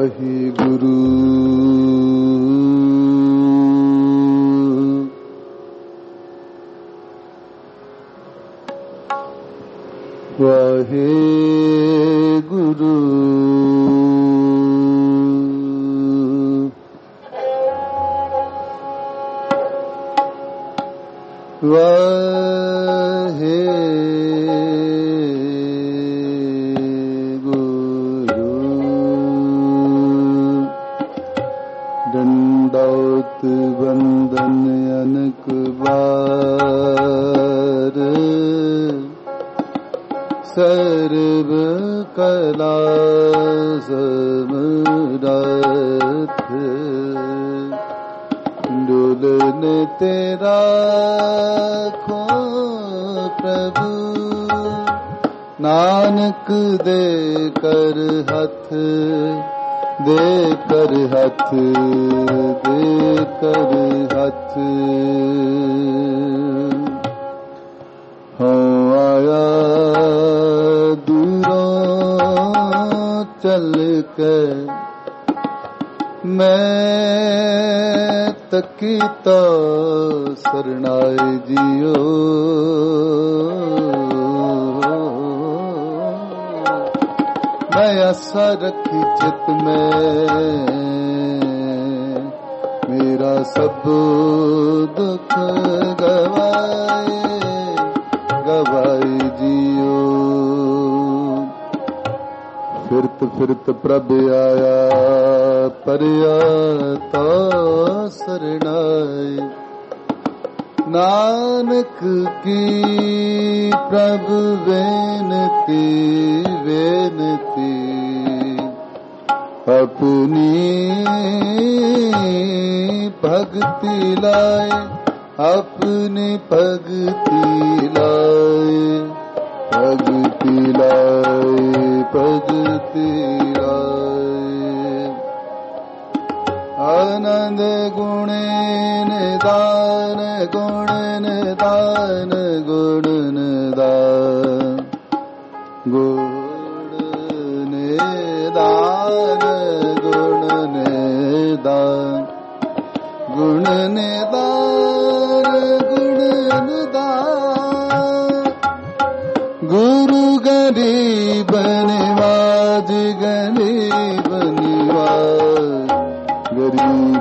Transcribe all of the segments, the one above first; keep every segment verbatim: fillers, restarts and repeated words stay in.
वाहिगुरु वाहिगुरु वाहिगुरु दंडौत वंदन अनक बार सर्व कला समरथ डोलन तेरा खो प्रभु नानक दे कर हथ दे कर हथ दे कर हथ हो आया चल कर मैं तकी तो सरनाए जियो मैं आशा रखी चित में मेरा सब दुख गवाए गवाए जियो फिरत फिरत प्रभ आया परिया तो सरनाई नानक की प्रभु बेनती बेनती अपनी भक्ति लाए अपनी भक्ति लाए भक्ति लाए भक्ति लाए आनंद गुणे निदान गुण निदान गुण निदान गुण निदान गुण निदान गुण निदान गुण निदान गुरु गरीब निवाज गरीब निवाज गरीब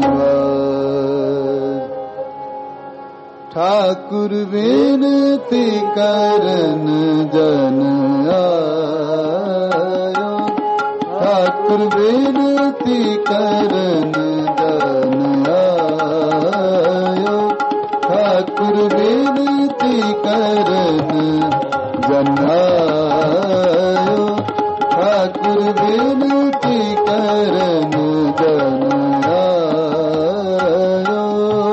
निवाज ठाकुर विनती करन जन आयो ठाकुर विनती करन जन आयो ठाकुर विनती करन जन आयो ठाकुर विनती करन जन आयो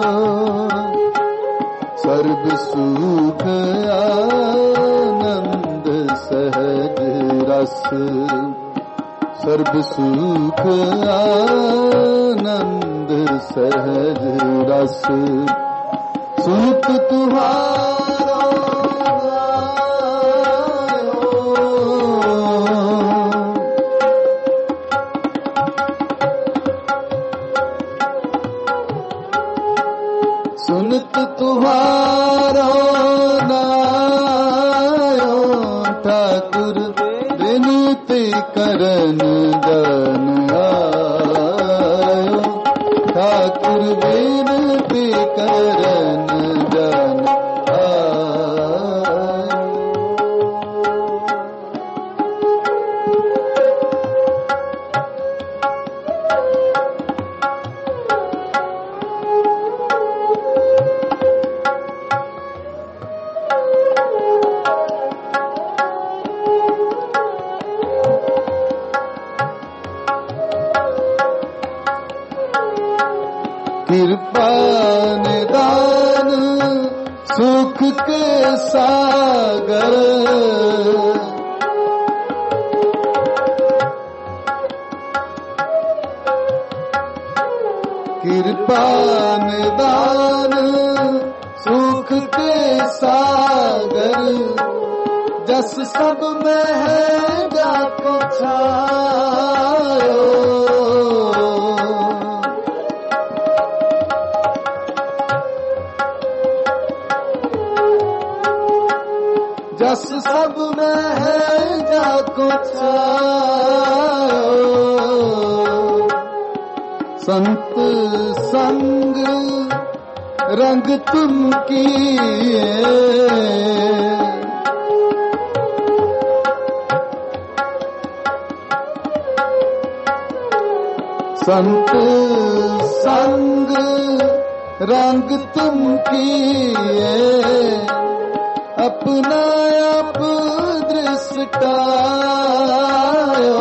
सर्व सुख आनंद सहज रस सर्व सुख आनंद सहज रस सुख तुम्हारा सुनत तुम्हारा नायो ठाकुर विनती करन जन आयो ठाकुर विनती करन जन कृपा निदान सुख के सागर कृपा निदान सुख के सागर जस सब में है जाको छायो बस सब में है जाको छायो। संत संग रंग तुम किए, संत संग रंग तुम किए, अपना आप दृष्टायो।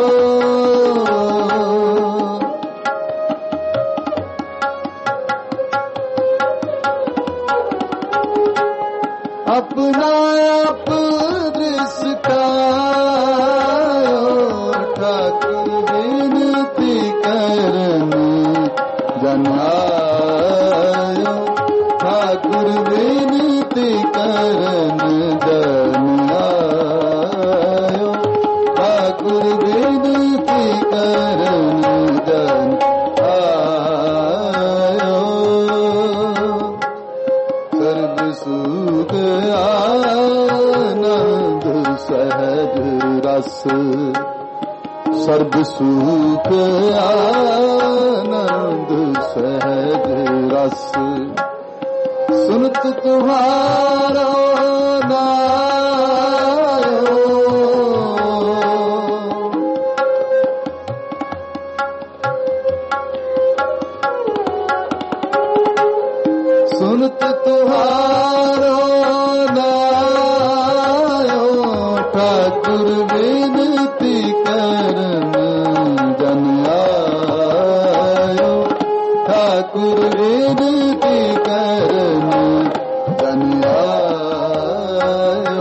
अपना आप दृष्टायो, ठाकुर विनती करन जन आयो। ठाकुर विनती करन जन आयो। ठाकुर विनती करन जन आयो। सर्व सुख आनंद सहज रस, सर्व सुख आनंद सहज रस, सुनत तुम्हारा नायो। सुनत तुम्हारा नायो, ठाकुर विनती करन जन आयो। ठाकुर विनती करन जन आयो।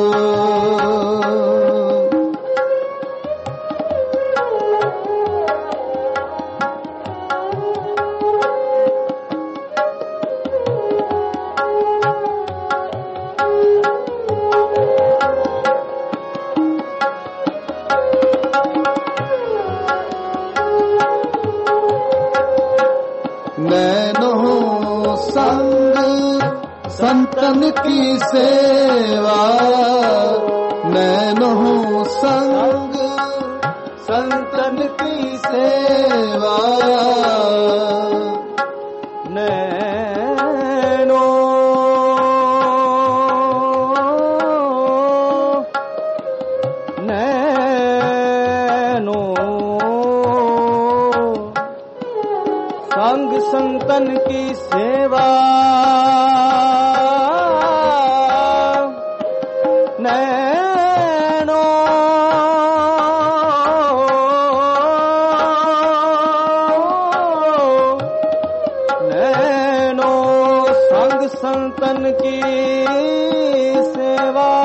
नैनो संग संतन की सेवा, नैनो संग संतन की सेवा। नैनो नैनो संग संतन की सेवा, नैनो नैनो संग संतन की सेवा।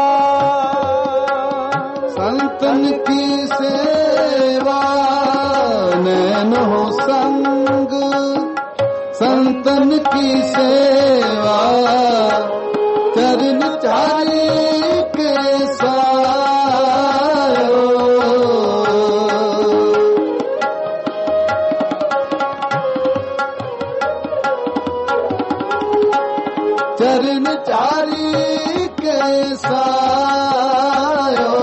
संतन की सेवा, नैनो संग संतन की सेवा। चरण चारी के सायो, चरण चारी के सायो।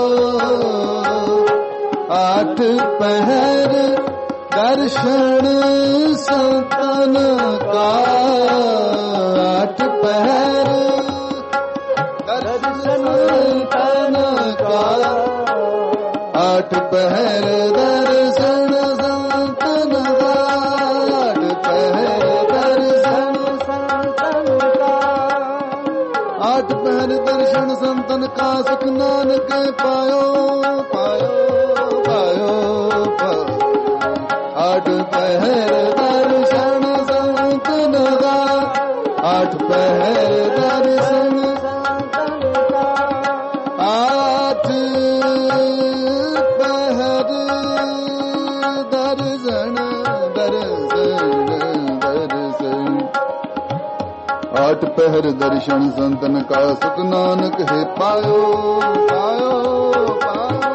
आठ पहर दर्शन संतन का, आठ पहर दर्शन संतन का। आठ पहर दर्शन संतन का, आठ पहर दर्शन संतन का। आठ पहर दर्शन संतन का, सुख नानक पायो पायो पायो पायो। आठ पहर दर्शन संतन का, आठ पहर दर्शन संतन का। आठ पहर दर्शन दर्शन दर्शन। आठ पहर दर्शन संतन का, सुख नानक है पायो पायो पायो।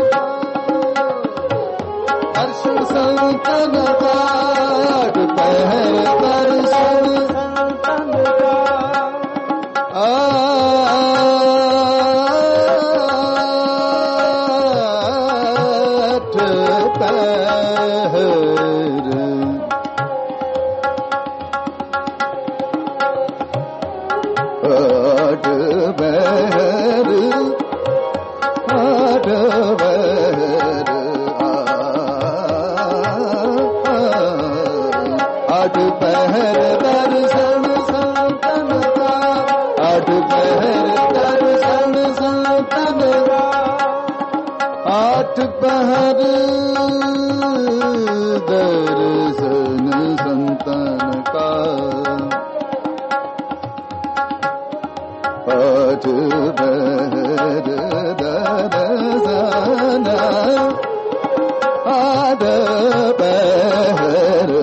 दर्शन संतन का, आठ पहर दर्शन संतन का। आ आठ पहर दर्शन संतन का, आठ पहर दर्शन संतन का, आठ पहर दर्शन संतन का, आठ पहर दर्शन, आठ पहर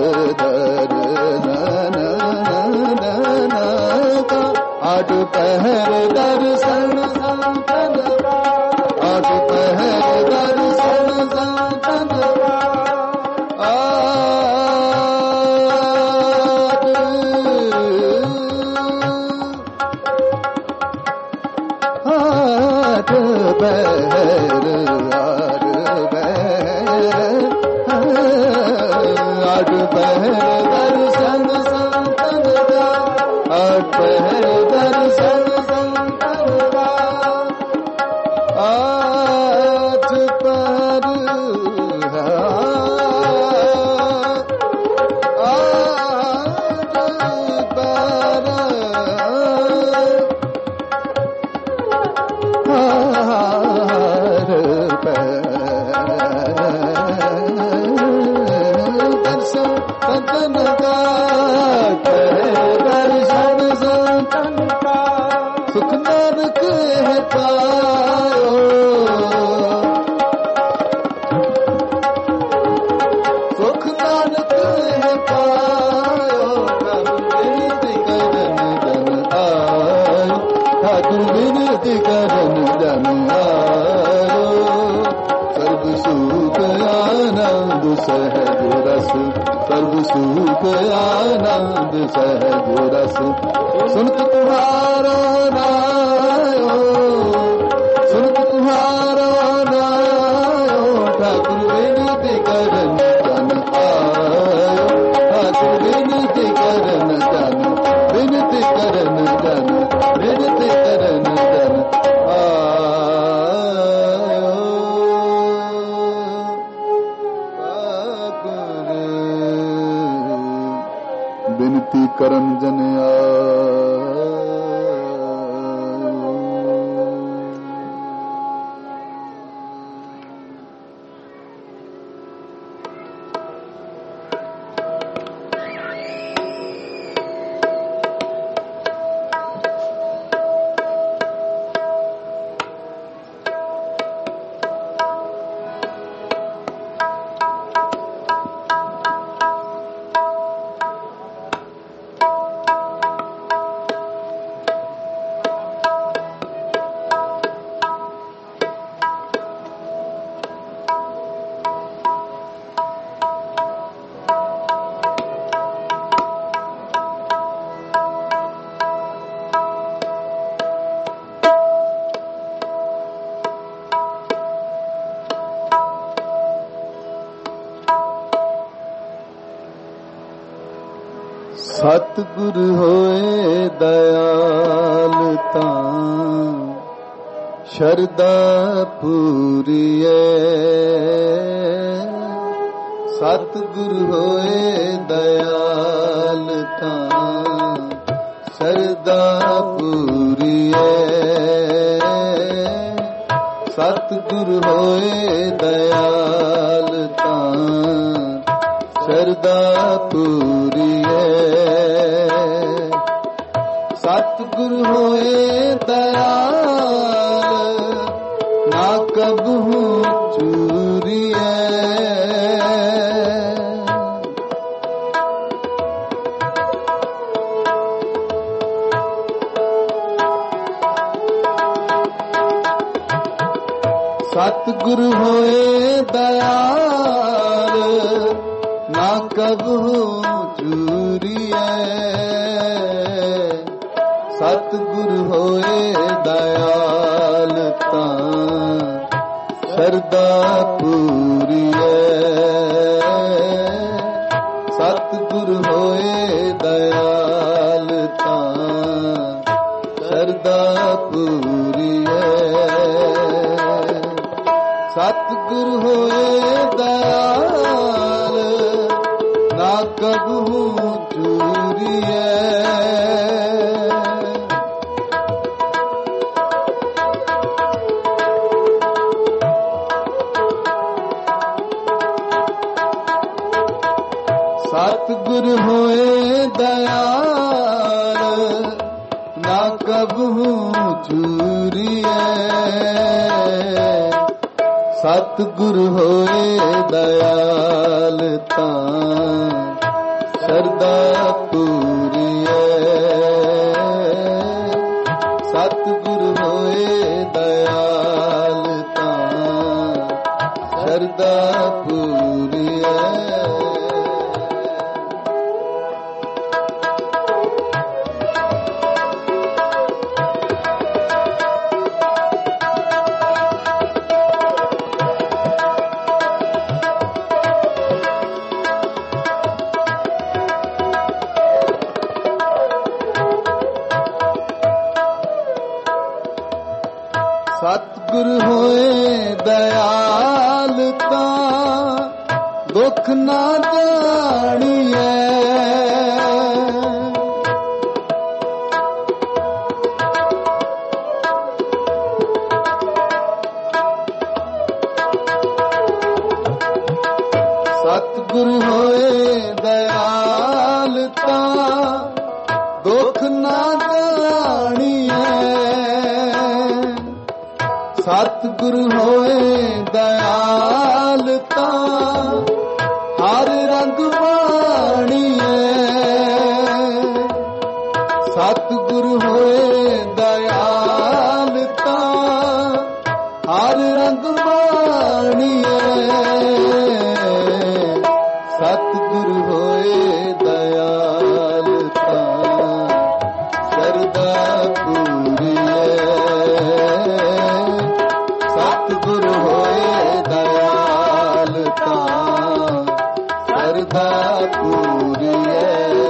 आठ पहर दर्शन संतन का, आठ पहर दर्शन संतन का, आठ आठ पहर आठ पहर दर्शन संतन का, आठ पहर दर्शन संतन का, आठ पहर आठ पहर आठ संतन का, दर्शन संतन का, सुख नानक है पायो, सुख नानक है पायो, विनती करन जन आयो, ठाकुर विनती करन जन आयो, सर्व सुख आनंद सहज रस, सर्व सुख आनंद सहज रस, सुनत तुम्हारा नायो, सुनत तुम्हारा नायो, ठाकुर विनती करन जन आयो, ठाकुर विनती करन जन, विनती करन जन, विनती करन जन आयो, विनती करन जन आयो। सतगुर होए दयाल तां शरदा पूरिए, सतगुर होए दयाल तां शरदा पूरिए, सतगुर होए दयाल तां शरदा पूरिए, सतगुर होए दयाल ना कबहू चूरिए, सतगुर होए दयाल ना कबहू चूरिए, सतगुर होए दयाल तां शरदा पूरिए, सतगुर होए दयाल तां शरदा पूरिए, सतगुर होए दयाल ना ਨਾ ਕਬਹੂ ਚੂਰੀਐ। ਸਤਿਗੁਰ ਹੋਏ ਦਇਆਲ ਨਾ ਕਬਹੂ ਚੂਰੀਐ। ਸਤਿਗੁਰ ਹੋਏ ਦਇਆਲ ਤਾਂ ਸਰਦਾ ਪੂਰੀਐ। ਸਤਿਗੁਰ ਹੋਏ ਦਇਆਲ ਤਾਂ ਸਰਦਾ ਪੂਰੀਐ। ਸਤਿਗੁਰ ਹੋਏ ਦਇਆਲ ਤਾਂ ਦੁੱਖ ਨਾ ਜਾਣੀਐ। ਸਤਿਗੁਰ ਹੋਏ ਦਇਆਲ ਤਾਂ ਦੁੱਖ ਨਾ ਜਾਣੀਐ। ਸਤਿਗੁਰ ਹੋਏ ਦਇਆਲ ਤਾਂ ਹਰ ਰੰਗ ਬਾਣੀਐ। ਸਤਿਗੁਰ ਹੋਏ ਦਇਆਲ ਤਾਂ ਹਰ ਰੰਗ ਬਾਣੀਐ। ਸਤਿਗੁਰ ਹੋਏ ਦਇਆਲ ਤਾਂ ਸਰਦਾ ਪੂਰੀਐ। ਸਤਿਗੁਰ ਹੋਏ ਦਇਆਲ ਤਾਂ ਸਰਦਾ ਪੂਰੀਐ।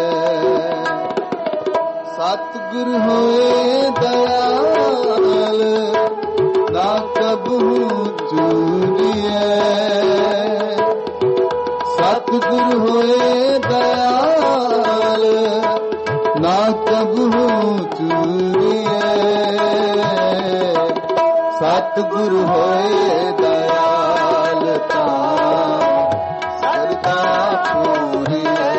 ਸਤਿਗੁਰ ਹੋਏ ਦਇਆਲ ਨਾ ਕਬਹੂ ਚੂਰੀਐ। ਸਤਿਗੁਰ ਹੋਏ ਦਇਆਲ ਨਾ ਕਬਹੂ ਚੂਰੀਐ। ਸਤਿਗੁਰ ਹੋਏ ਦਇਆਲ ਤਾਂ ਸਰਦਾ ਪੂਰੀਐ।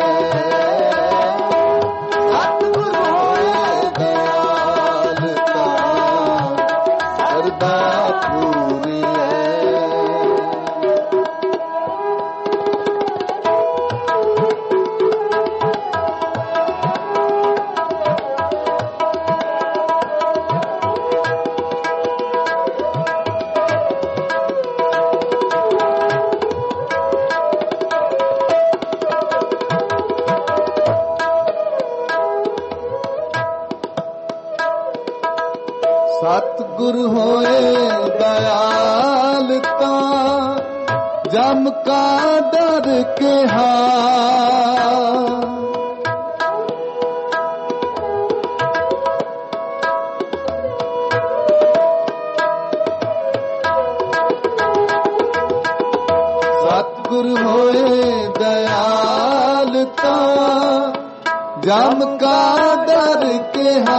ਸਤਿਗੁਰ ਹੋਏ ਦਇਆਲ ਤਾਂ ਸਰਦਾ ਪੂਰੀਐ। ਸਤਿਗੁਰ ਹੋਏ ਦਇਆਲ ਤਾਂ ਜਮ ਕਾ ਡਰ ਕਿਹਾ। ਸਤਿਗੁਰ ਹੋਏ ਦਇਆਲ ਤਾਂ ਜਮ ਕਾ ਡਰ ਕਿਹਾ।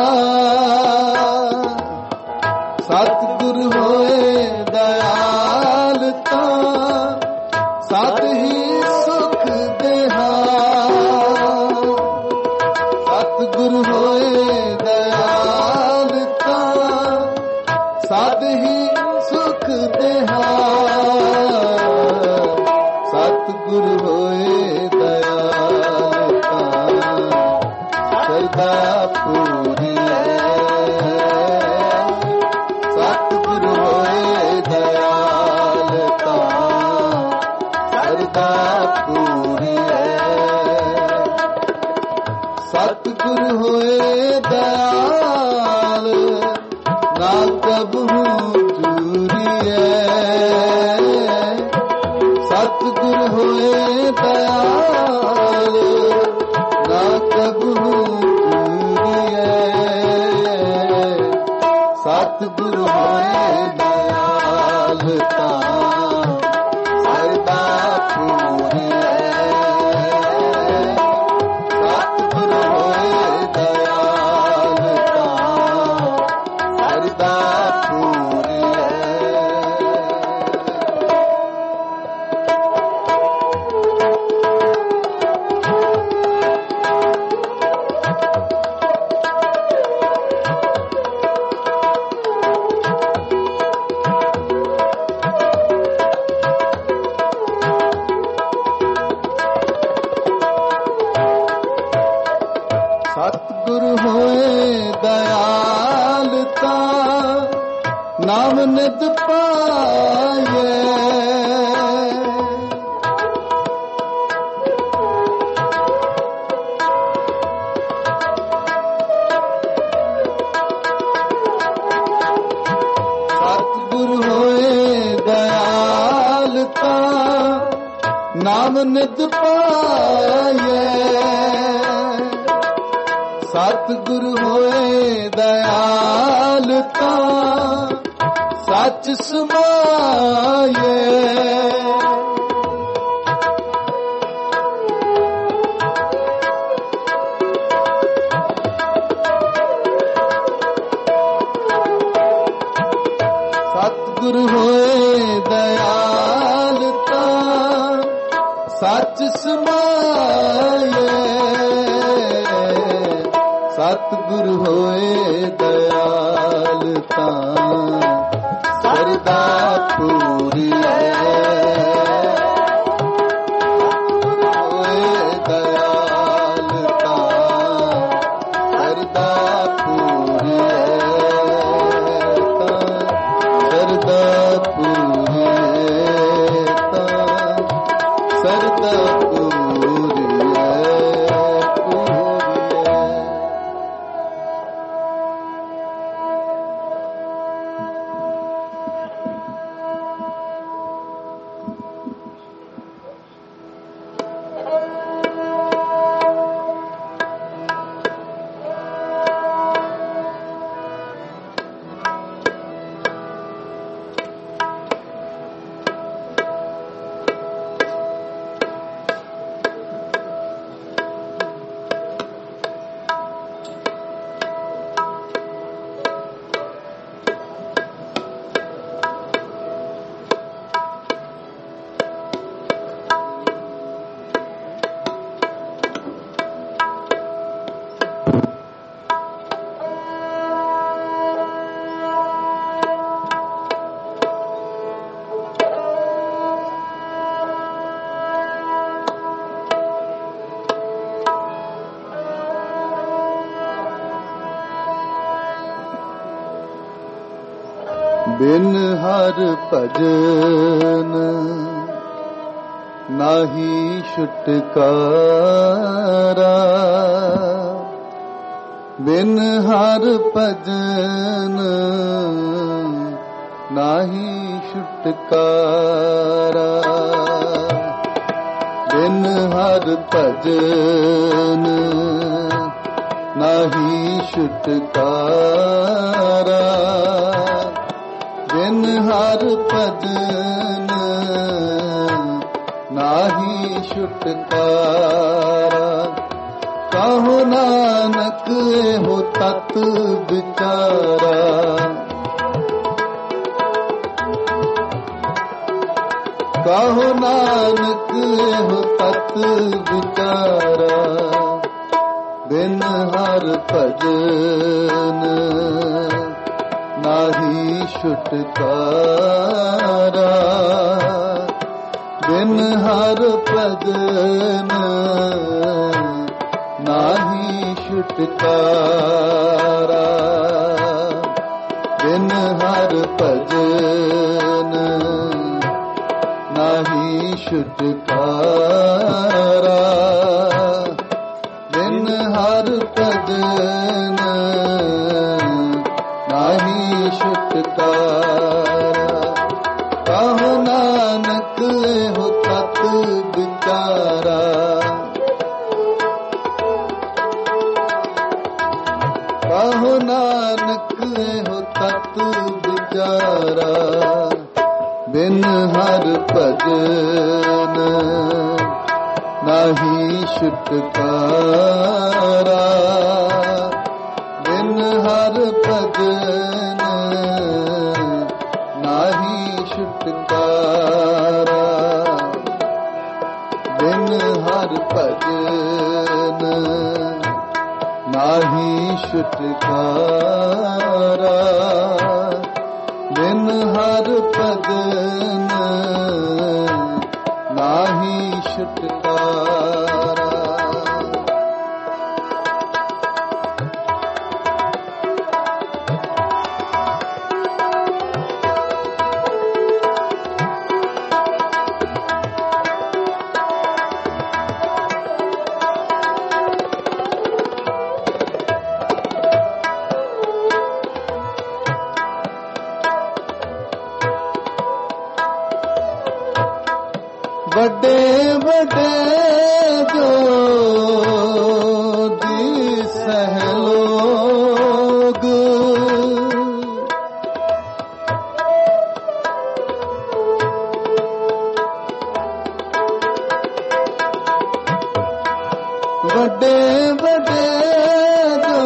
ਸਤਿਗੁਰ ਹੋਏ ਦਇਆਲ ਤਾਂ ਸਤ ਹੀ ਸੁਖ ਦੇਹਾ। ਸਤਿਗੁਰ ਹੋਏ ਦਇਆਲ ਤਾਂ ਸਤ ਹੀ ਸੁਖ ਦੇਹਾ। ਸਤਿਗੁਰ ਹੋਏ ਦਇਆਲ ਤਾਂ ਸਰਦਾ ਪੂਰੀਐ। ਸਤਿਗੁਰ ਹੋਏ ਦਇਆਲ ਤਾਂ ਸਰਦਾ ਪੂਰੀਐ। ਸਤਿਗੁਰ ਹੋਏ ਦਇਆਲ ਨਾ ਕਬਹੂ ਚੂਰੀਐ। ਸਤਿਗੁਰ ਹੋਏ ਦਇਆਲ ਨਾ ਕਬਹੂ ਚੂਰੀਐ। ਸਤਿਗੁਰ ਹੋਏ ਦਇਆਲ ਤਾਂ ਸਰਦਾ ਪੂਰੀਐ। ਸਤਿਗੁਰ ਹੋਏ ਦਇਆਲ ਤਾਂ ਨਾਮ ਨਿਤ ਪਾਏ। ਸਤਿਗੁਰ ਹੋਏ ਦਇਆਲ ਤਾਂ ਨਾਮ ਨਿਤ ਪਾਏ। ਸਤਿਗੁਰ ਹੋਏ ਦਇਆਲ ਤਾਂ ਸੱਚ ਸਮਾਏ। ਸਤਿਗੁਰ ਹੋਏ ਦਇਆਲ ਤਾਂ ਸੱਚ ਸਮਾਏ। ਸਤਿਗੁਰ ਹੋਏ ਦਇਆਲ ਤਾਂ ਸਰਦਾ ਪੂਰੀਐ। ਹੋਏ ਦਇਆਲ ਤਾਂ ਸਰਦਾ ਪੂਰੀਐ। ਤਾਂ ਸਰਦਾ ਪੂਰੀਐ। ਤਾਂ ਸਰਦਾ ਪੂਰੀਐ। ਬਿਨ ਹਰ ਭਜਨ ਨਾਹੀ ਛੁਟਕਾਰਾ। ਬਿਨ ਹਰ ਭਜਨ ਨਾਹੀ ਛੁਟਕਾਰਾ। ਬਿਨ ਹਰ ਭਜਨ ਨਾਹੀ ਛੁਟਕਾਰਾ। ਬਿਨ ਹਰ ਭਜਨ ਨਾਹੀ ਛੁਟਕਾਰਾ। ਕਹੋ ਨਾਨਕ ਇਹੋ ਤਤ ਵਿਚਾਰਾ। ਕਹੋ ਨਾਨਕ ਇਹੋ ਤਤ ਵਿਚਾਰਾ। ਬਿਨ ਹਰ ਭਜਨ ਨਾਹੀ ਛੁਟਕਾਰਾ। ਬਿਨ ਹਰ ਭਜਨ ਨਾਹੀ ਛੁਟਕਾਰਾ। ਬਿਨ ਹਰ ਭਜਨ ਨਾਹੀ ਛੁਟਕਾਰਾ। ਬਿਨ ਹਰ ਭਜਨ ਨਾਹੀ ਛੁਟਕਾਰਾ। ਕਹੋ ਨਾਨਕ ਇਹੋ ਤਤ ਵਿਚਾਰਾ। ਕਹੋ ਨਾਨਕ ਇਹੋ ਤਤ ਵਿਚਾਰਾ। ਬਿਨ ਹਰ ਭਜਨ ਨਾਹੀ ਛੁਟਕਾਰਾ। ਬਿਨ ਹਰ ਭਜਨ ਨਾਹੀ ਛੁਟਕਾਰਾ। ਬਿਨ ਹਰ ਭਜਨ ਨਾਹੀ ਛੁਟਕਾਰਾ। ਬਿਨ ਹਰ ਭਜਨ ਨਾਹੀ ਛੁਟਕਾਰਾ। ਵੱਡੇ ਵੱਡੇ ਜੋ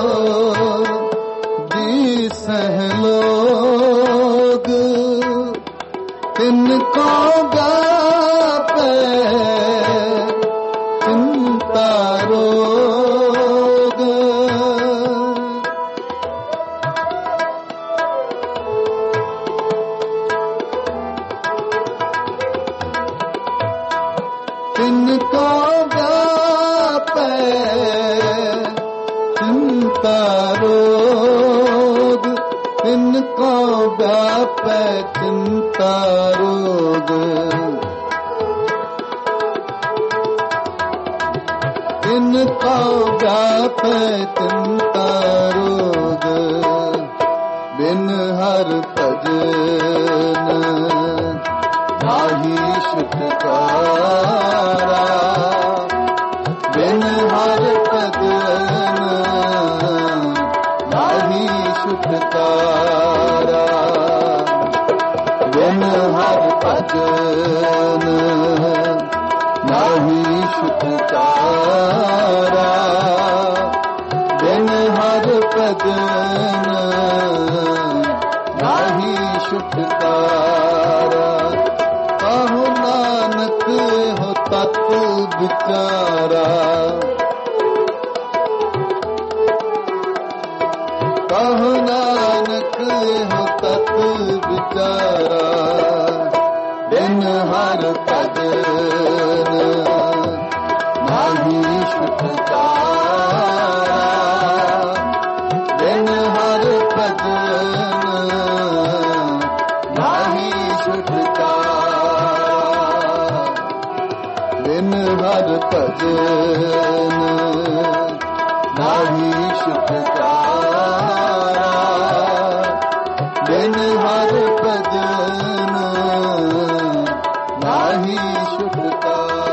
ਜੀ ਸਹਿ ਲੋਗ ਤਿਨ ਕੋ ਗਾਪੈ ਚਿੰਤਾ ਰੋਗ ਤਿਨ ਕੋ ਗਾਪੈ ਚਿੰਤਾ ਰੋਗ ਤਿਨ ਕੋ ਗਾਪੈ ਚਿੰਤਾ ਰੋਗ ਤਿਨ ਕੋ ਗਾਪੈ ਚਿੰਤਾ ਰੋਗ ਬਿਨ ਹਰ ਭਜਨ ਨਾਹੀ ਛੁਟਕਾਰਾ ਬਿਨ ਹਰ ਭਜਨ ਨਾਹੀ ਛੁਟਕਾਰਾ ਬਿਨ ਹਰ ਭਜਨ ਨਾਹੀ ਛੁਟਕਾਰਾ ਬਿਨ ਹਰ ਭਜਨ ਨਾਹੀ ਛੁਟਕਾਰਾ ਕਹੋ ਨਾਨਕ ਹੋ ਤਤ ਵਿਚਾਰਾ ਕਹੋ ਨਾਨਕ ਹੋ ਤਤ ਵਿਚਾਰਾ ਬਿਨ ਹਰ ਭਜਨ ਨਾਹੀ ਛੁਟਕਾਰਾ ਬਿਨ ਹਰ ਭਜਨ ਨਾਹੀ ਛੁਟਕਾਰਾ ਬਿਨ ਹਰ ਭਜਨ ਨਾਹੀ ਛੁਟਕਾਰਾ ਬਿਨ ਹਰ ਭਜਨ ਨਾਹੀ ਛੁਟਕਾਰਾ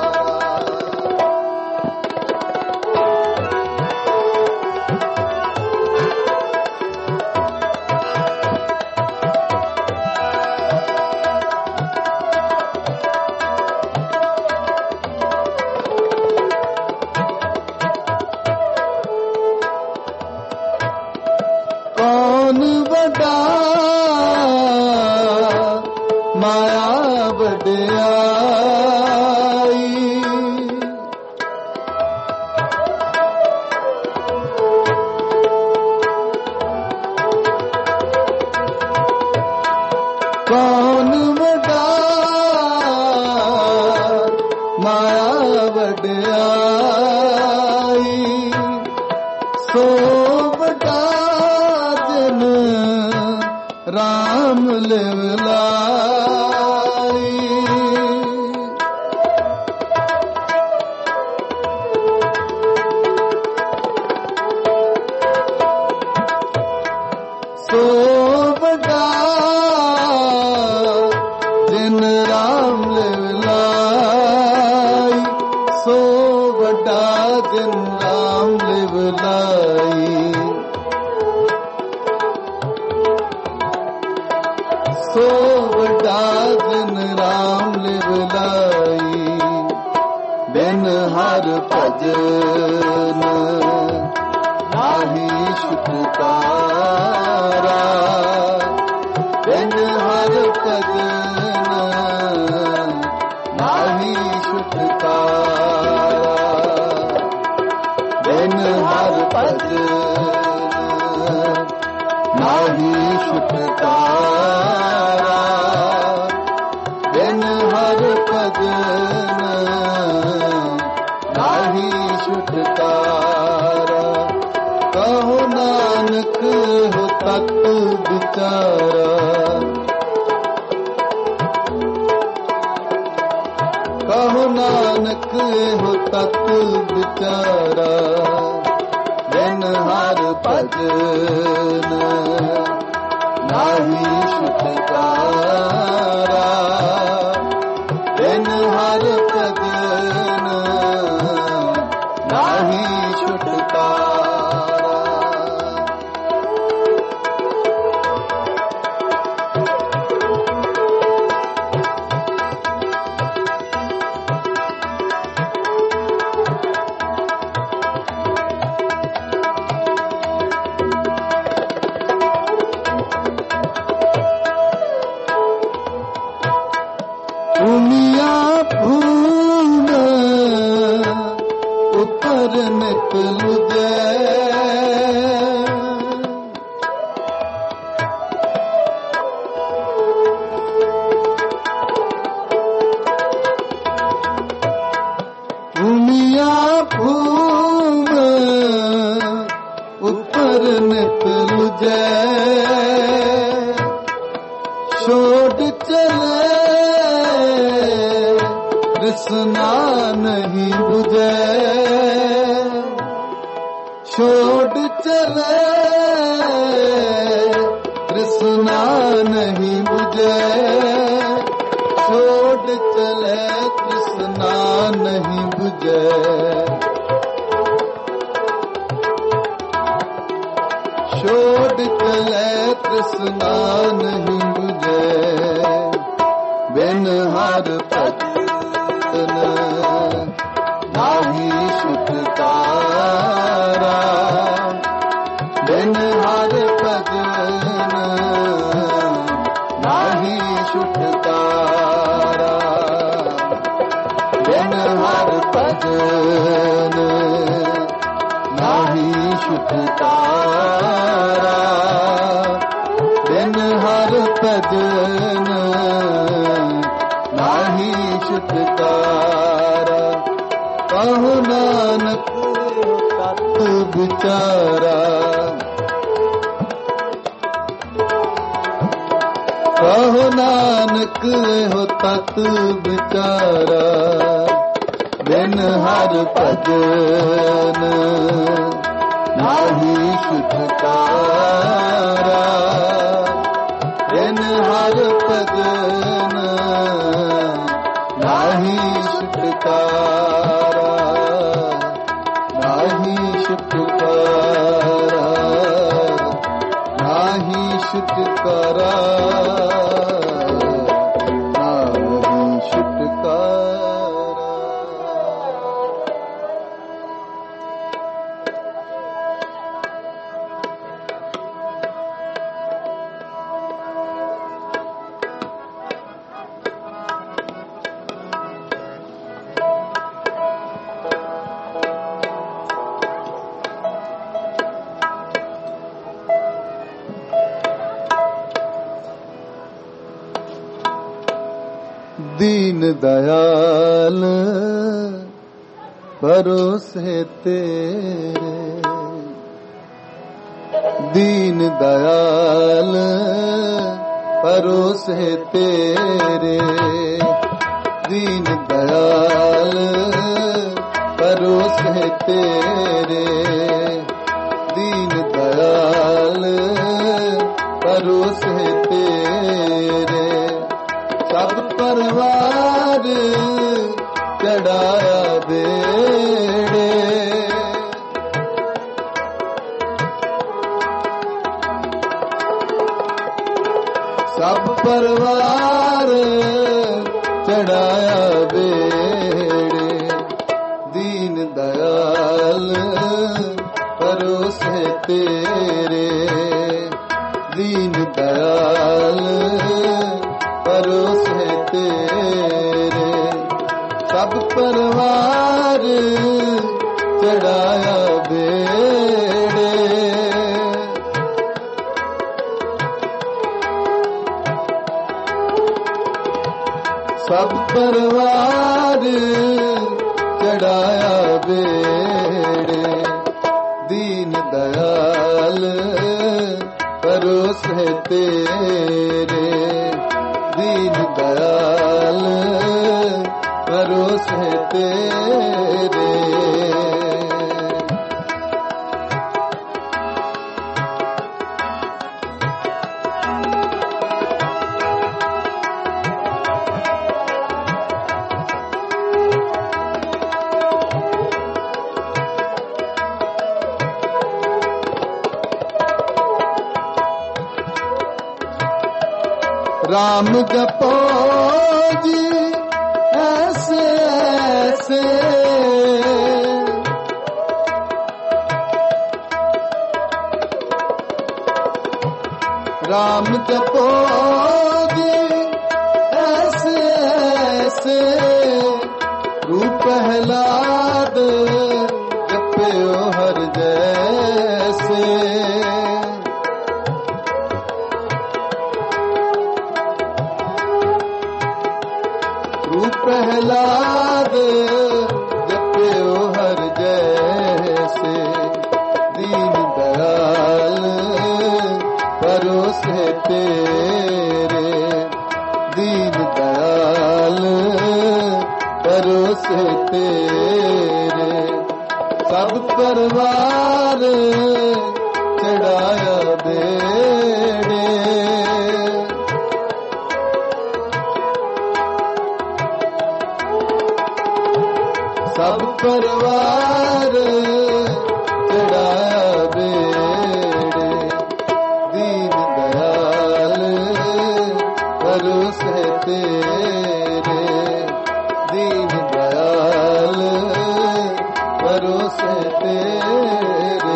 ਕੌਣ ਵੱਡਾ ਮਾਇਆ ਵਡਿਆਈ ਕੌਣ ਵੱਡਾ ਮਾਇਆ ਵਡਿਆਈ ਸੋ ਵੱਡਾ ਰਾਮ ਲਿਵ ਲਾਈ ਸੋ ਵੱਡਾ ਜਿਨ ਰਾਮ ਲਿਵ ਲਾਈ ਸੋ ਵੱਡਾ ਜਿਨ ਰਾਮ ਲਿਵ ਲਾਈ ਸੋ ਵੱਡਾ ਜਿਨ ਰਾਮ ਲਿਵ ਲਾਈ ਬਿਨ ਹਰ ਭਜਨ ਨਾਹੀ ਛੁਟਕਾਰਾ ਬਿਨ ਹਰ ਭਜਨ ਨਾਹੀ ਛੁਟਕਾਰਾ ਬਿਨ ਹਰ ਭਜਨ ਨਾਹੀ ਛੁਟਕਾਰਾ ਬਿਨ ਹਰ ਭਜਨ ਨਾਹੀ ਛੁਟਕਾਰਾ ਕਹੋ ਨਾਨਕ ਹੋ ਤਤ ਵਿਚਾਰਾ ਕਹੋ ਨਾਨਕ ਹੋ ਤਤ ਵਿਚਾਰਾ ਬਿਨ ਹਰ ਭਜਨ ਨਾਹੀ ਛੁਟਕਾਰਾ ਬਿਨ ਹਰ ਭਜਨ ਨਾਹੀ ਛੁਟਕਾਰਾ ऊपर निकलू भूमिया भूम ऊपर निकलू छोड़ चले कृष्णा नहीं बुझे छोड़ चले कृष्णा नहीं बुझे छोड़ चले कृष्णा नहीं बुझे छोड़ चले कृष्णा नहीं बुझे बिन हर भजन नाही छुटकारा बिन हर भजन नाही छुटकारा बिन हर भजन नाही छुटकारा बिन हर भजन नाही छुटकारा कहु नानक तू बिचारा कहु नानक हो तत बिचारा बिन हर भजन नाही छुटकारा बिन हर भजन नाही छुटकारा नाही छुटकारा नाही छुटकारा नाही छुटकारा। दीन दयाल भरोसे तेरे दीन दयाल भरोसे तेरे दीन दयाल भरोसे तेरे दीन दयाल भरोसे तेरे सब परवार चढ़ाया बेड़े सब परवार चढ़ाया बेड़े दीन दयाल भरोसे तेरे दीन दयाल भरोसे तेरे सब परवार चढ़ाया बेड़े सब परवार चढ़ाया बेड़े दीन दयाल भरोसे तेरे दीन दयाल भरोसे तेरे राम जपो जी ऐसे ऐसे राम जपो जी ऐसे ऐसे रूप प्रहलाद तेरे दीन दयाल भरोसे तेरे सब परिवार चढ़ाया बेड़े सब परिवार चढ़ाया बेड़े दीन दयाल भरोसे तेरे दीन दयाल भरोसे तेरे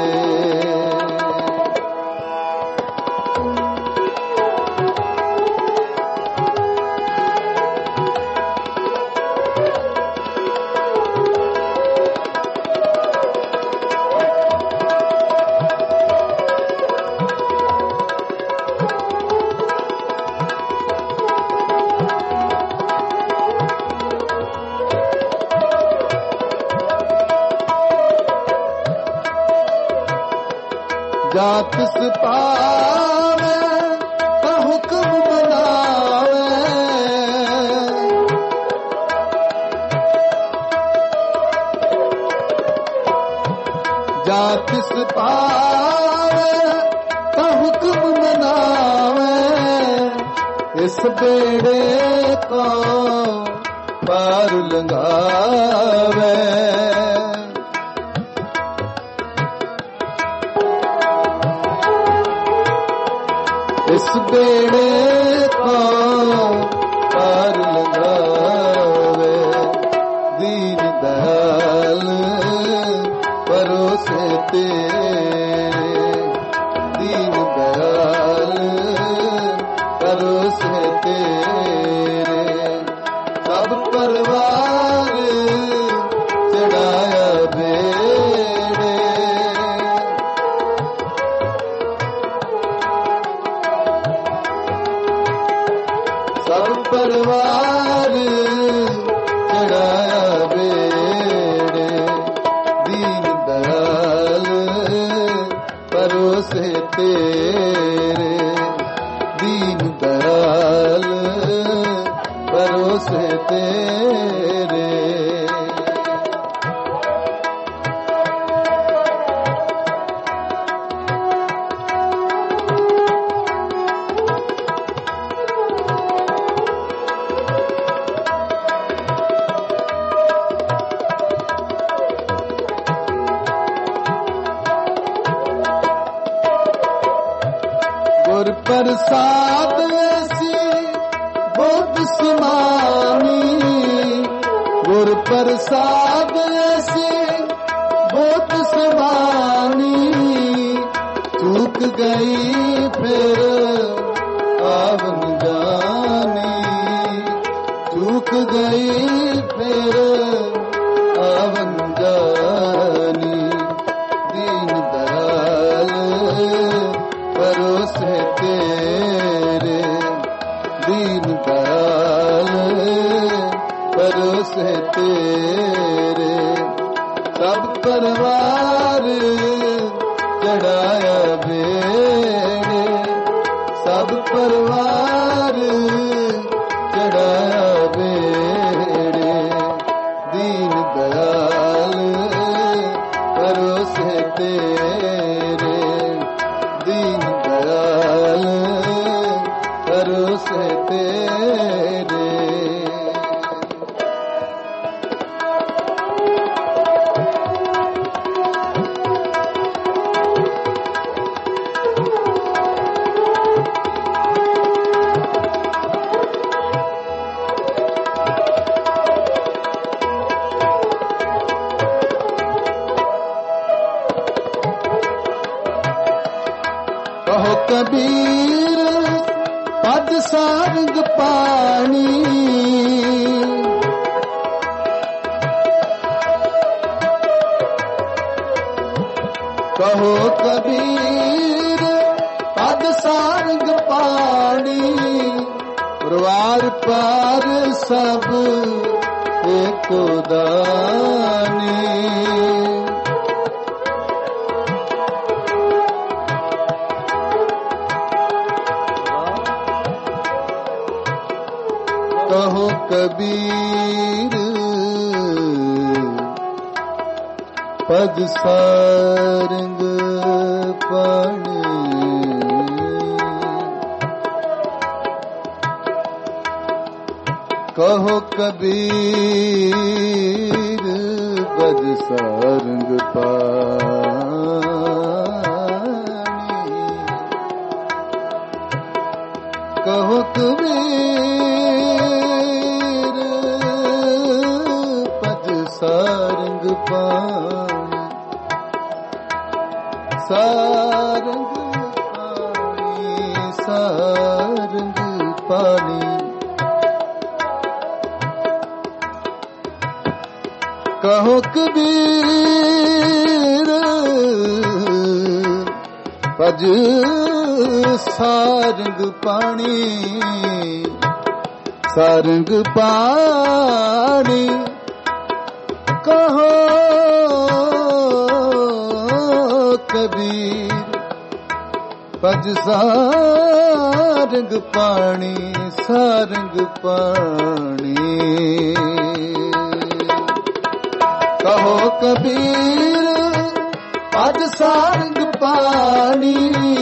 जात पावे ता हुक्म बनावे जात पावे ता हुक्म बनावे इस बेड़े को पार लंघावे इस बेड़े को पार लगावे दीन दयाल भरोसे तेरे दीन दयाल भरोसे तेरे सब परिवार चढ़ाया बेड़े सब परिवार चढ़ाया बेड़े दीन दयाल भरोसे तेरे दीन दयाल भरोसे तेरे गुर प्रसाद ऐसी बुद्ध समानी गुर प्रसाद ऐसी बुद्ध समानी चूक गई फिर आवन जानी चूक गई फिर आवन जानी दीन दयाल भरोसे तेरे दीन दयाल भरोसे तेरे सब परिवार चढ़ाया बेड़े सब परिवार चढ़ाया बेड़े दीन दयाल भरोसे तेरे दीन दयाल भरोसे तेरे कहो कबीर पद सारंग पानी कहो कबीर पद सारंग पानी परिवार पार सब एको दानी ਕਬੀਰ ਪਦ ਸਾਰੰਗ ਪਾਣੀ। ਕਹੋ ਕਬੀਰ ਪਦ ਸਾਰੰਗ ਪਾਣੀ। ਕਹੋ ਕਬੀਰ ਪਦ ਸਾਰੰਗ ਪਾਣੀ। ਸਾਰੰਗ ਪਾਣੀ ਸਾਰੰਗ ਪਾਣੀ। ਕਹੋ ਕਬੀਰ ਭਜ ਸਾਰੰਗ ਪਾਣੀ। ਸਾਰੰਗ ਪਾਣੀ ਕਹੋ ਕਬੀਰ ਭਜ ਸਾਰੰਗ ਪਾਣੀ। ਸਾਰੰਗ ਪਾਣੀ ਕਹੋ ਕਬੀਰ ਭਜ ਸਾਰੰਗ ਪਾਣੀ।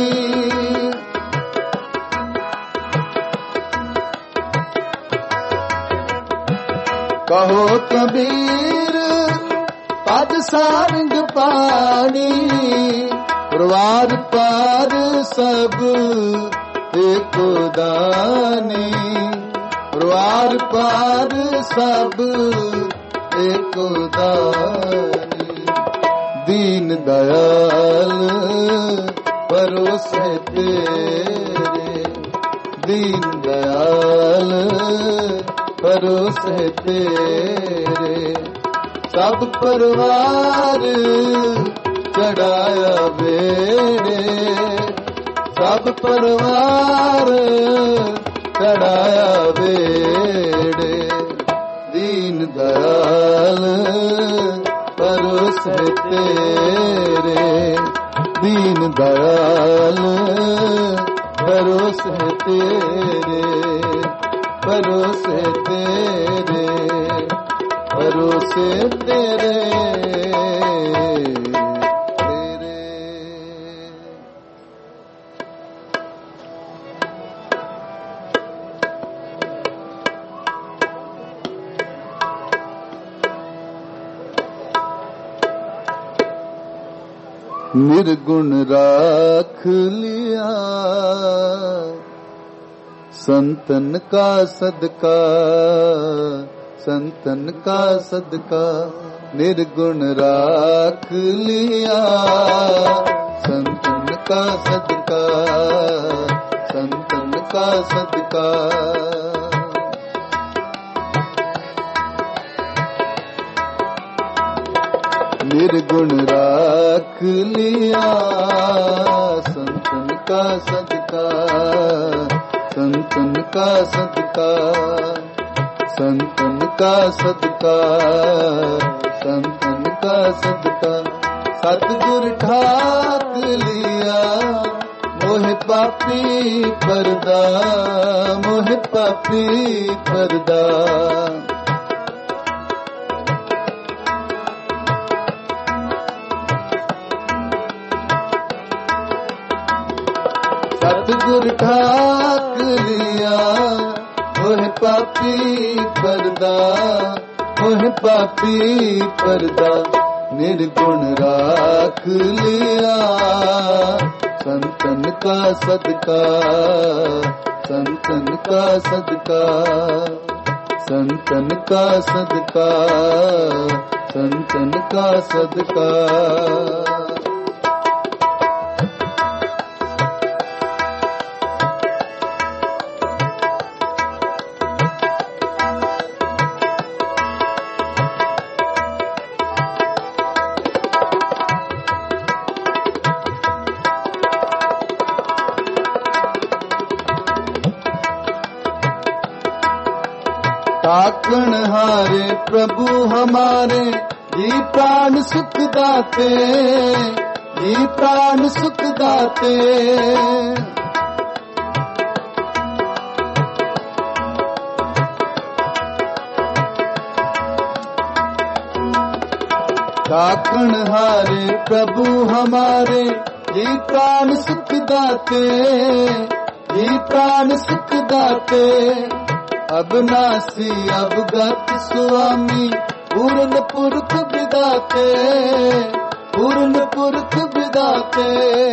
ਕਹੋ ਕਬੀਰ ਭਜ ਸਾਰੰਗ ਪਾਣੀ। ਪਰਵਾਰ ਪਾਰ ਸਭ ਏਕੋ ਦਾਨੀ। ਪਰਵਾਰ ਪਾਰ ਸਭ ਏਕੋ ਦਾਨੀ। ਦੀਨ ਦਇਆਲ ਪਰੋਸੇ ਤੇਰੇ। ਦੀਨ ਦਇਆਲ ਪਰੋਸੇ ਤੇਰੇ। ਸਭ ਪਰਿਵਾਰ ਚੜਾਇਆ ਬੇੜੇ। ਸਭ ਪਰਿਵਾਰ ਚੜਾਇਆ ਬੇੜੇ। ਦੀਨ ਦਇਆਲ ਪਰੋਸੇ ਤੇਰੇ। ਦੀਨ ਦਇਆਲ ਪਰੋਸੇ ਤੇਰੇ। ਪਰੋਸੇ ਤੇਰੇ। ਪਰੋਸੇ ਤੇਰੇ ਤੇਰੇ। निर्गुण राख लिया संतन का सदका। संतन का सदका निर्गुण राख लिया। संतन का सदका संतन का सदका। निर्गुण राख लिया संतन का सदका। संतन का सदका संतन का सदका। संतन का सदका। सतगुर ठाक लिया मोह पापी परदा। मोह पापी परदा। सतगुर ठाक लिया मोह पापी परदा। मोह पापी परदा। निर्गुण राख लिया संतन का सदका। संतन का सदका संतन का सदका। संतन का सदका। ताकण हारे प्रभु हमारे जी प्राण सुख दाते। जी प्राण सुख दाते। ताकण हारे प्रभु हमारे, जी प्राण सुख दाते, जी प्राण सुख दाते। अबनासी अवगत स्वामी, पूर्ण पुरख विदाते, पूर्ण पुरख विदाते।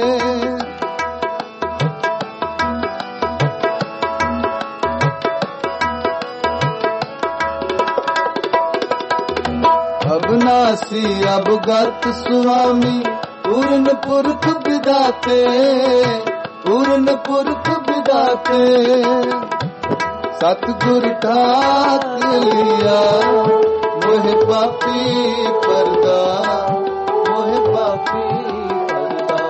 अबनासी अवगत स्वामी, पूर्ण पुरख विदाते, पूर्ण पुरख विदाते। सतगुर ठाक लिया मोहे पापी परदा, मोहे पापी परदा।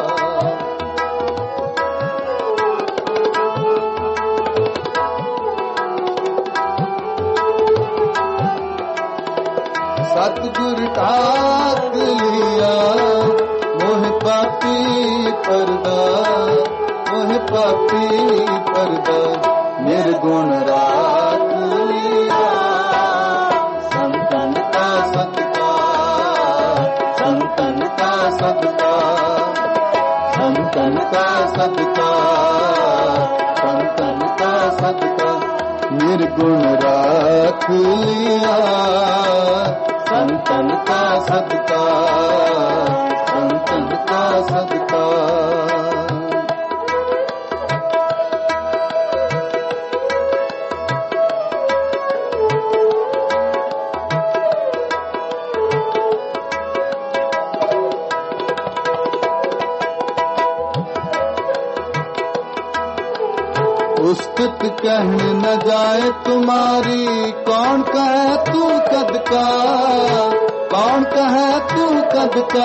सतगुर ठाक लिया मोहे पापी परदा, मोहे पापी परदा। निर्गुण राख लिया संतन का सत्कार, संतन का सत्कार, संतन का सत्कार, संतन का सत्कार। निर्गुण राख लिया संतन का सत्कार, संतन का सत्कार। उस्तुत कहने न जाए तुम्हारी, कौन कहे तू कद का, कौन कहे तू कद का।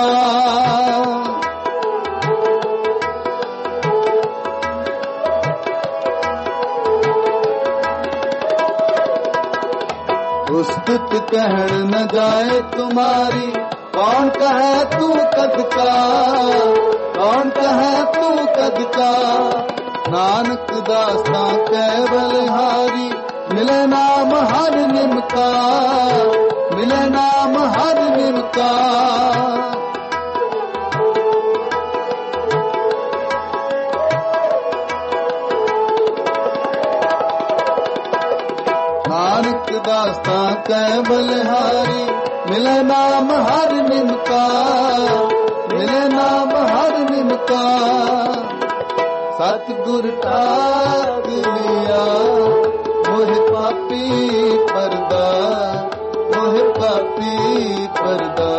उस्तुत कहने न जाए तुम्हारी, कौन कहे तू कद का, कौन कहे तू कद का। नानक दास्ता केवल हारी, मिले नाम हर निमका, मिले नाम हर निमका। नानक दास्ता केवल हारी, मिले नाम हर निमका, मिले नाम हर निमका। सतगुर ठाक लिया मोहे पापी परदा, मोहे पापी परदा।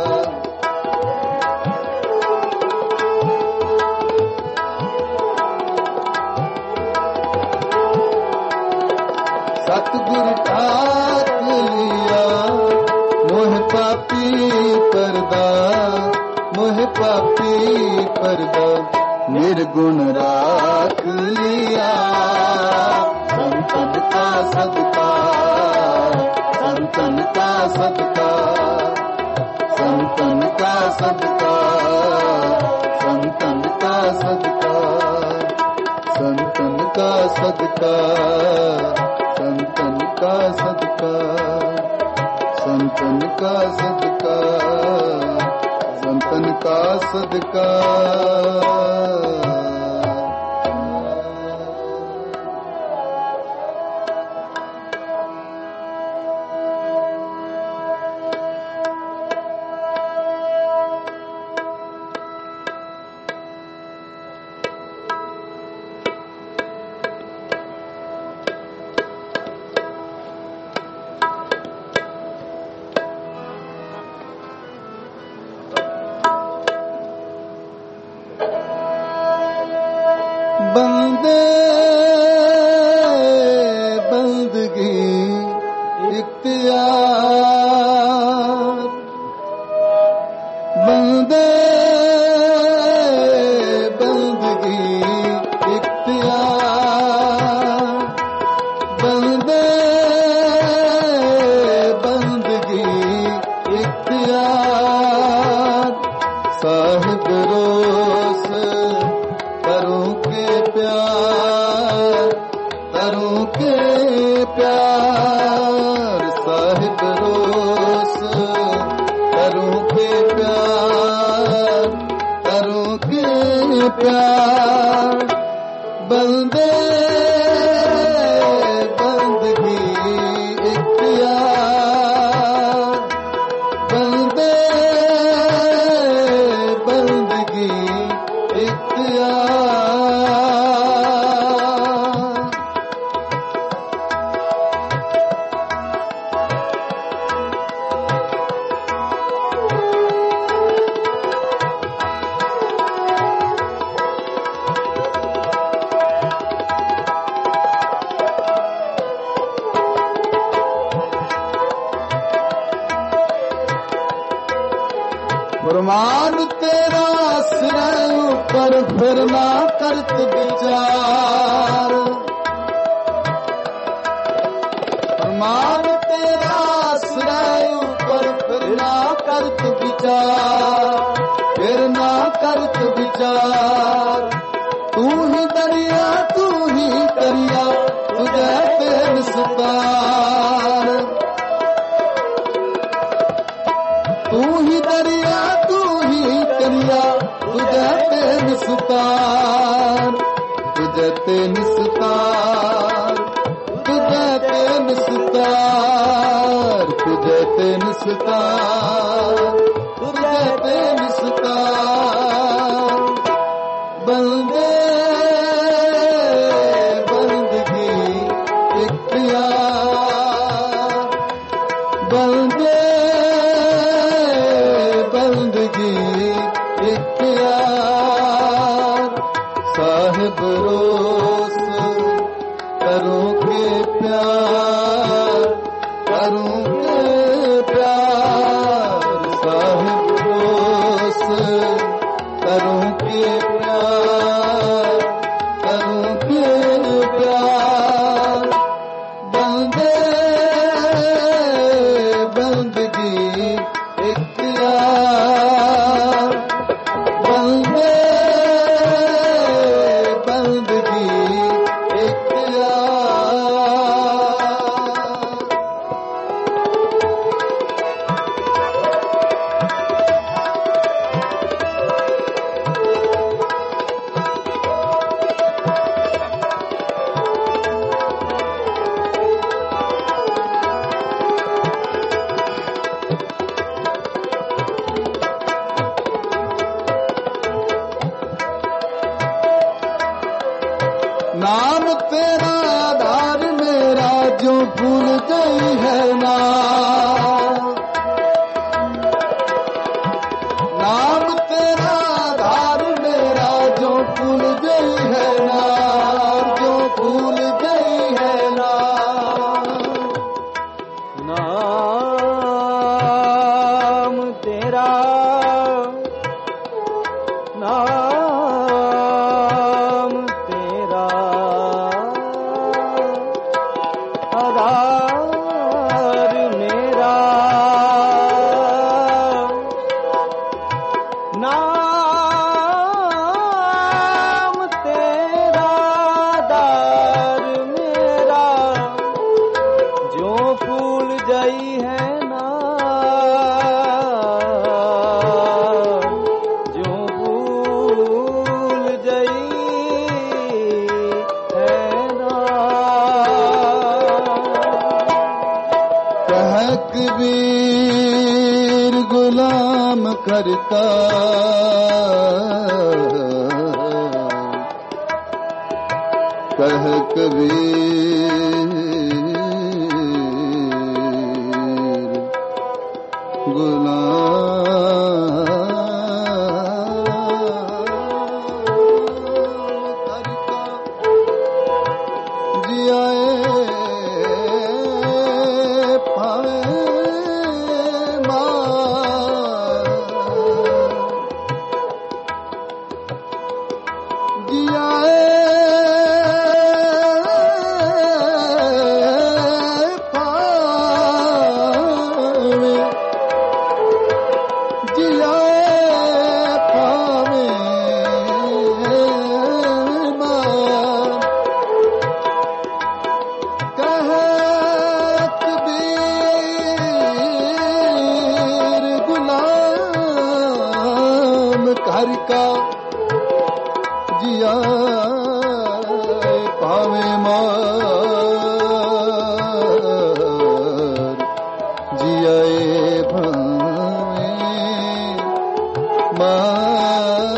सतगुर ठाक लिया मोहे पापी परदा, मोहे पापी परदा। निर्गुण राख लिया संतन का सत्कार, संतन का सत्कार, संतन का सत्कार, संतन का सत्कार, संतन का सत्कार, संतन का सत्कार, संतन का सत्कार, संतन का सत्कार। बंदे बंदगी इख्तियार, बंदे बंदगी इख्तियार, बंदे बंदगी इख्तियार। साहिब रोस करूं के प्यार, करूं के प्यार। साहिब रोस करूं के प्यार बंदे बंदगी इख्तियार बंदे बंदगी इख्तियार फरमान तेरा सिर ऊपर फिर ना करत विचार फरमान तेरा सिर ऊपर फिर ना करत विचार फिर ना करत विचार तू ही दरिया तू ही दरिया तुझे तेन सुतार तू ही दरिया तू ही दरिया तुझे तेन सुतार तुझे तेन सुतार तुझे तेन सुतार तुझे तेन सुतार तुझे तेन सुतार बंदे बंदगी इख्तियार बंदे बंदगी इख्तियार साहिब रोस करूं के प्यार करूं के प्यार साहिब रोस करूं के प्यार करूं के प्यार बंदे बंदगी इख्तियार बंदे बंदगी इख्तियार नाम तेरा आधार मेरा जो भूल गई है ना नाम तेरा आधार मेरा जो भूल गई है ना जो भूल गई है ना नाम तेरा नाम तेरा आधार मेरा नाम तेरा आधार मेरा जो फूल गई है ना जो फूल गई है ना कह कबीर गुलाम करता कह कबीर गुलाम करता जियाए पावे मार जियाए पावे जियाए पावे मार कह कबीर गुलाम घर का जियाए पावे मार जियाए भावे मार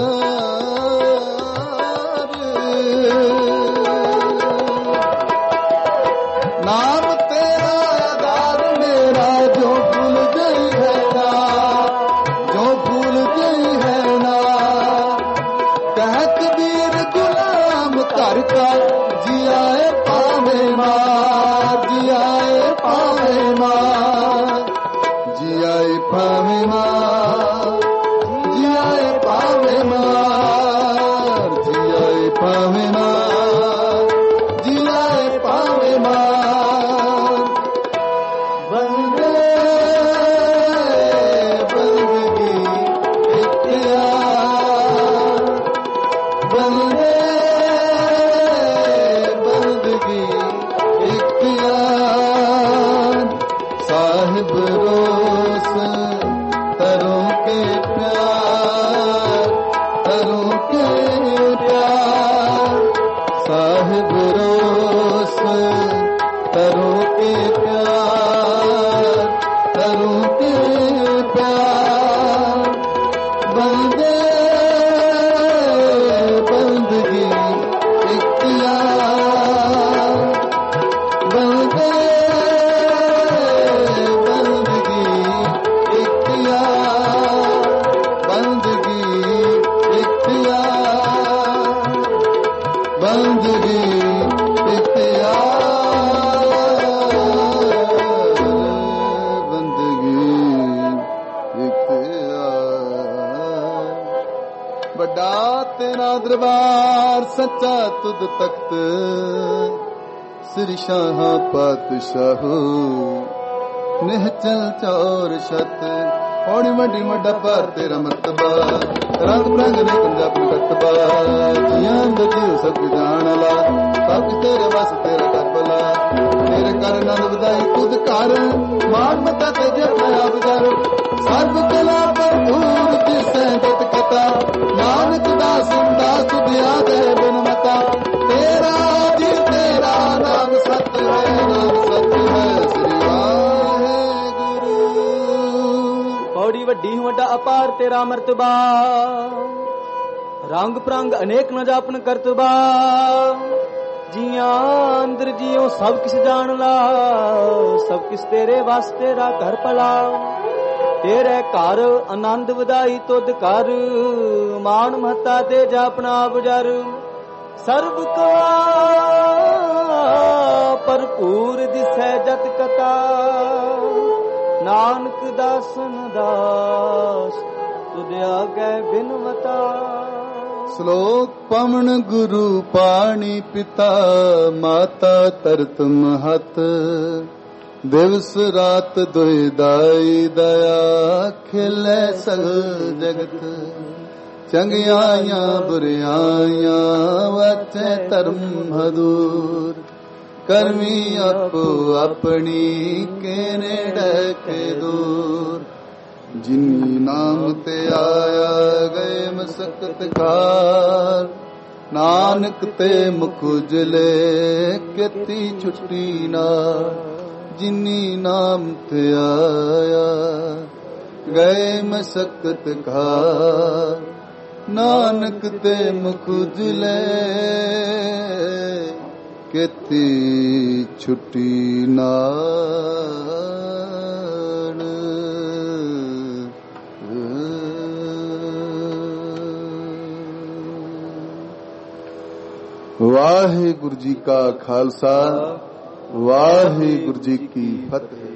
नाम तेरा आधार मेरा जो भूल गई है ना जो भूल गई है ना कह कबीर गुलाम कर का जियाए पावे मार जियाए पावे मार जियाए पावे मार जियाए पावे मार जियाए पावे मार जियाए पावे मार बंदे बंदगी इख्तियार बंदे बंदगी इख्तियार साहिब रोस तरों के प्यार तरों के प्यार साहिब रोस तरों के प्यार तरों के प्यार बंदे बंदगी इख्तियार बंदे बंदगी इख्तियार बंदगी इख्तियार बंदगी इख्तियार बंदगी इख्तियार ਵੱਡਾ ਤੇਰਾ ਦਰਬਾਰ ਸੱਚਾ ਤੁਧ ਤਖਤ ਸ੍ਰੀ ਸ਼ਾਹਾਂ ਪਾਤਸ਼ਾਹੋ ਨਿਹਚਲ ਚੌਰ ਛਤ ਹੋਣੀ ਵੱਡੀ ਵੱਡਾ ਪਰ ਤੇਰਾ ਮਰਤਬਾ ਰੰਗ ਬਰੰਗ ਨੇ ਪੰਜਾਬ ਨੂੰ ਕਤਬਾ ਜੀਆਂ ਦੇ ਜੀਵ ਸਭ ਜਾਣ ਲਾ ਸਭ ਤੇਰੇ ਵਸ ਤੇਰਾ ਕਰਬਲਾ ਤੇਰੇ ਕਰ ਨੰਦ ਵਧਾਈ ਤੁਧ ਘਰ ਮਾਨ ਮਤਾ ਤੇ ਜਪਿਆ ਬਜਰ ਸਰਬ ਕਲਾ ਭਰਪੂਰ ਜਿਸੈ ਜਤ ਕਤਾ ਨਾਨਕ ਦਾਸ ਦਾਸ ਦਿਆ ਦੇ ਬਿਨ ਮਤਾ ਤੇਰਾ ਜੀ ਤੇਰਾ ਨਾਮ ਸਤ ਹੈ ਨਾਮ ਸਤ ਹੈ ਸ੍ਰੀ ਵਾਹਿਗੁਰੂ ਪੌੜੀ ਵੱਡੀ ਵੱਡਾ ਅਪਾਰ ਤੇਰਾ ਮਰਤਬਾ ਰੰਗ ਪ੍ਰੰਗ ਅਨੇਕ ਨ ਜਾਪਨ ਕਰਤਬਾ ਜੀਆਂ ਅੰਦਰ ਜੀਓ ਸਭ ਕਿਸ ਜਾਣ ਲਾ ਸਭ ਕਿਸ ਤੇਰੇ ਵਸ ਤੇਰਾ ਘਰ ਭਲਾ ਤੇਰੇ ਘਰ ਆਨੰਦ ਵਧਾਈ ਤੁਧ ਕਰ ਮਾਨ ਮਹਤਾ ਤੇ ਜਾਪਨਾ ਬੁਜਰ ਸਰਬ ਕਲਾ ਭਰਪੂਰ ਦਿਸੈ ਜਤ ਕਤਾ ਨਾਨਕ ਦਾਸਨ ਦਾਸ ਤੁਧ ਆਗੇ ਬਿਨਵਤਾ ਸ਼ਲੋਕ ਪਵਨ ਗੁਰੂ ਪਾਣੀ ਪਿਤਾ ਮਾਤਾ ਤਰਤ ਮਹਤ ਦਿਵਸ ਰਾਤ ਦੁਇ ਦਾਈ ਦਇਆ ਖਿਲੇ ਸਗਲ ਜਗਤ ਚੰਗਿਆਈਆਂ ਬੁਰਿਆਈਆਂ ਵਚੇ ਧਰਮ ਹਦੂਰ ਕਰਮੀ ਆਪੋ ਆਪਣੀ ਕੇ ਨੇੜੇ ਕੇ ਦੂਰ ਜਿਨੀ ਨਾਮ ਤੇ ਆਇਆ ਗਏ ਮਸਕਤ ਖਾਰ ਨਾਨਕ ਤੇ ਮੁਖ ਉਜਲੇ ਕੀਤੀ ਛੁੱਟੀ ਨਾ ਜਿਨੀ ਨਾਮ ਤੇ ਆਇਆ ਗਏ ਮਸਕਤ ਖਾਰ ਨਾਨਕ ਤੇ ਮੁਖ ਉਜਲੇ ਕੀਤੀ ਛੁੱਟੀ ਨਾੜ ਵਾਹਿਗੁਰੂ ਜੀ ਕਾ ਖਾਲਸਾ ਵਾਹਿਗੁਰੂ ਜੀ ਕੀ ਫਤਿਹ।